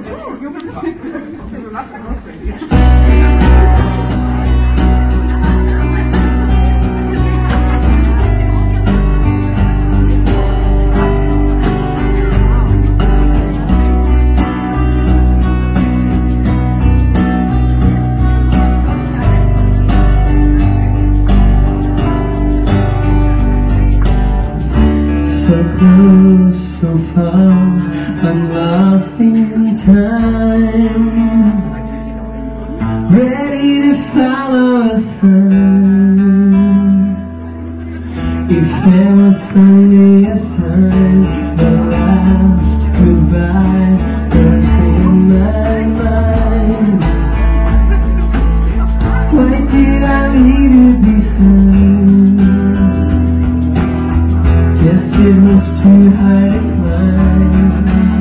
So close, so far, I'm lost in time, ready to follow a sign. If there was only a sign, the last goodbye burns in my mind. Why did I leave you behind? Guess it was too high to climb.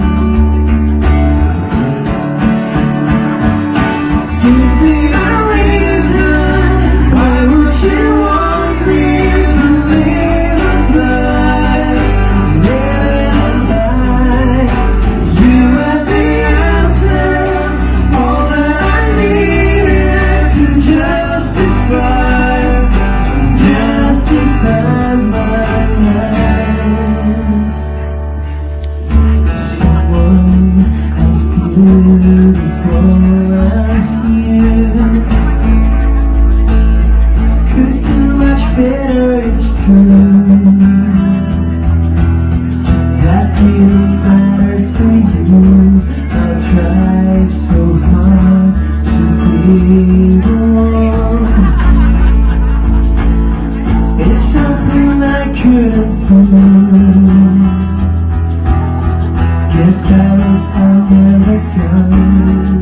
Give me a reason, why would you want me to live and die, live and die? You were the answer, all that I needed to justify my beautiful as you could do much better, it's true. That didn't matter to you. I tried so hard to be the one. It's something I couldn't do. Guess I was never gone.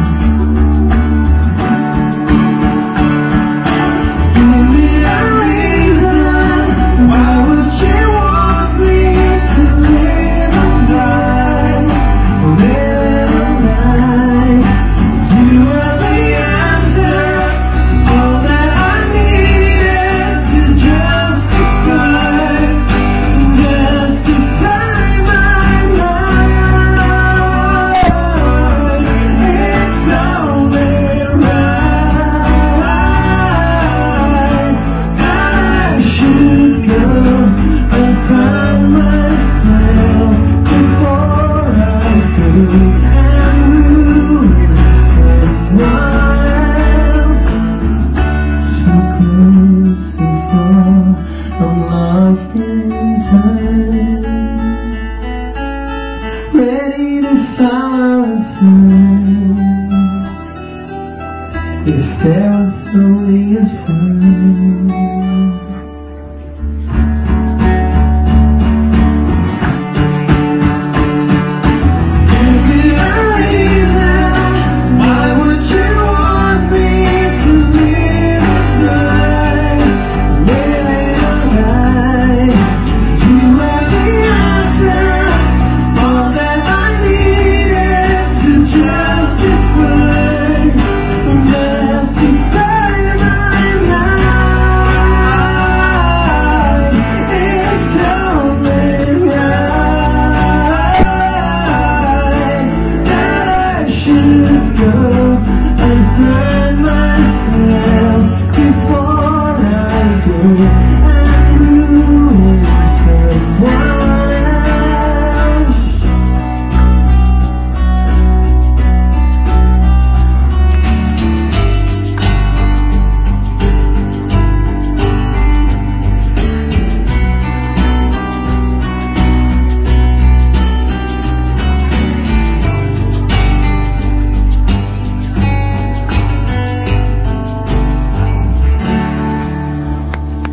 Give me a reason, why would you want me to live and die, live and die? You were the answer, all that I needed to justify my life. It's only right. I should go and find myself before I go and ruin someone else. So close, so far, I'm lost in time, ready to follow a sign. If there was only a sign.